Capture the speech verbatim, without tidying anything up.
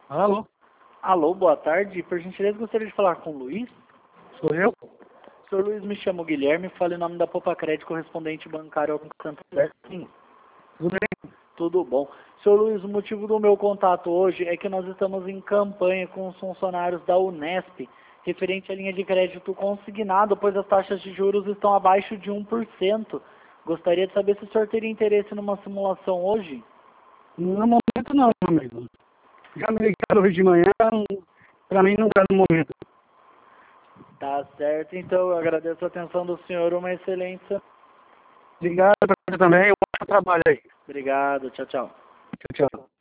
Alô, Alô, boa tarde. Por gentileza, gostaria de falar com o Luiz. sou eu? Senhor Luiz, me chamo Guilherme, falo em nome da Popa Crédito, correspondente bancário ao Banco Santander. Sim, Tudo bem? tudo bom. Senhor Luiz, o motivo do meu contato hoje é que nós estamos em campanha com os funcionários da Unesp, referente à linha de crédito consignado, pois as taxas de juros estão abaixo de um por cento. Gostaria de saber se o senhor teria interesse numa simulação hoje? No momento não, meu amigo. Já me ligaram hoje de manhã, pra mim não dá no momento. Tá certo, então eu agradeço a atenção do senhor, uma excelência. Obrigado pra você também, um ótimo trabalho aí. Obrigado, tchau, tchau. Tchau, tchau.